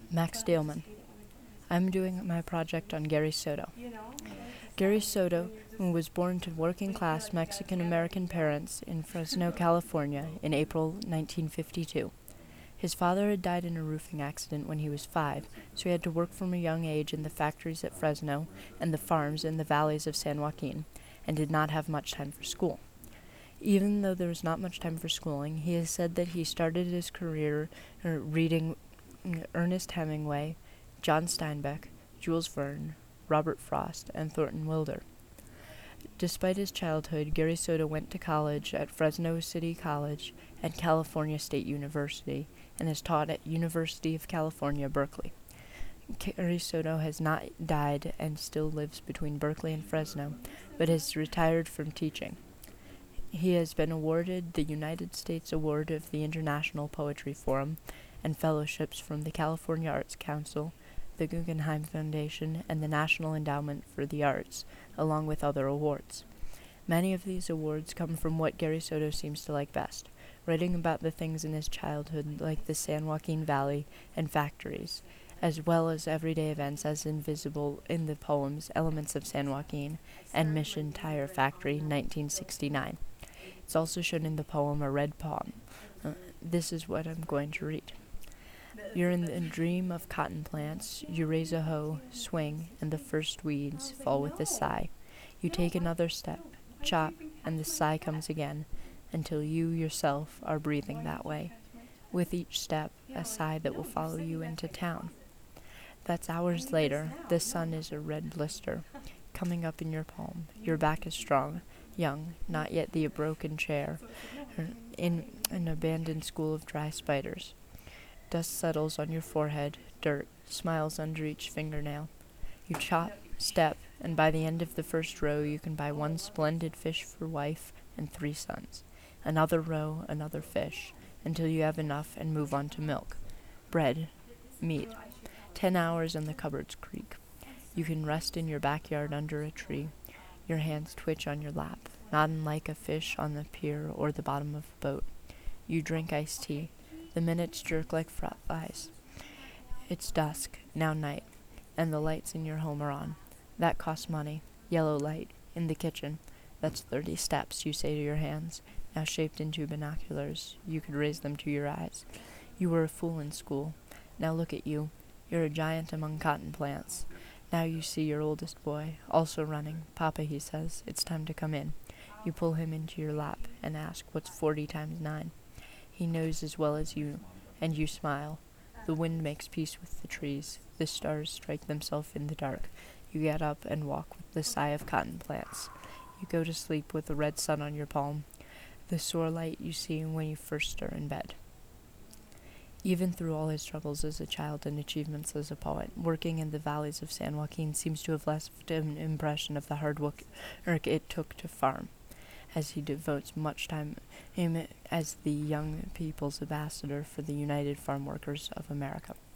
Max Daleman. I'm doing my project on Gary Soto. Gary Soto was born to working-class Mexican-American parents in Fresno, California in April 1952. His father had died in a roofing accident when he was 5, so he had to work from a young age in the factories at Fresno and the farms in the valleys of San Joaquin, and did not have much time for school. Even though there was not much time for schooling, he has said that he started his career reading Ernest Hemingway, John Steinbeck, Jules Verne, Robert Frost, and Thornton Wilder. Despite his childhood, Gary Soto went to college at Fresno City College and California State University, and is taught at University of California, Berkeley. Gary Soto has not died and still lives between Berkeley and Fresno, but has retired from teaching. He has been awarded the United States Award of the International Poetry Forum and fellowships from the California Arts Council, the Guggenheim Foundation, and the National Endowment for the Arts, along with other awards. Many of these awards come from what Gary Soto seems to like best, writing about the things in his childhood like the San Joaquin Valley and factories, as well as everyday events as invisible in the poems Elements of San Joaquin and Mission Tire Factory, 1969. It's also shown in the poem A Red Palm. This is what I'm going to read. You're in the dream of cotton plants. You raise a hoe, swing, and the first weeds fall with a sigh. You take another step, chop, and the sigh comes again, until you yourself are breathing that way. With each step, a sigh that will follow you into town. That's hours later. The sun is a red blister, coming up in your palm. Your back is strong, young, not yet the broken chair, in an abandoned school of dry spiders. Dust settles on your forehead, dirt smiles under each fingernail. You chop, step, and by the end of the first row you can buy one splendid fish for wife and 3 sons. Another row, another fish, until you have enough and move on to milk, bread, meat. 10 hours and the cupboards creak. You can rest in your backyard under a tree. Your hands twitch on your lap, not unlike a fish on the pier or the bottom of a boat. You drink iced tea. The minutes jerk like flies. It's dusk, now night, and the lights in your home are on. That costs money. Yellow light, in the kitchen. That's 30 steps, you say to your hands, now shaped into binoculars. You could raise them to your eyes. You were a fool in school. Now look at you. You're a giant among cotton plants. Now you see your oldest boy, also running. Papa, he says, it's time to come in. You pull him into your lap and ask, what's 40 times 9? He knows as well as you, and you smile. The wind makes peace with the trees. The stars strike themselves in the dark. You get up and walk with the sigh of cotton plants. You go to sleep with the red sun on your palm, the sore light you see when you first stir in bed. Even through all his struggles as a child and achievements as a poet, working in the valleys of San Joaquin seems to have left an impression of the hard work it took to farm, as he devotes much time as the young people's ambassador for the United Farm Workers of America.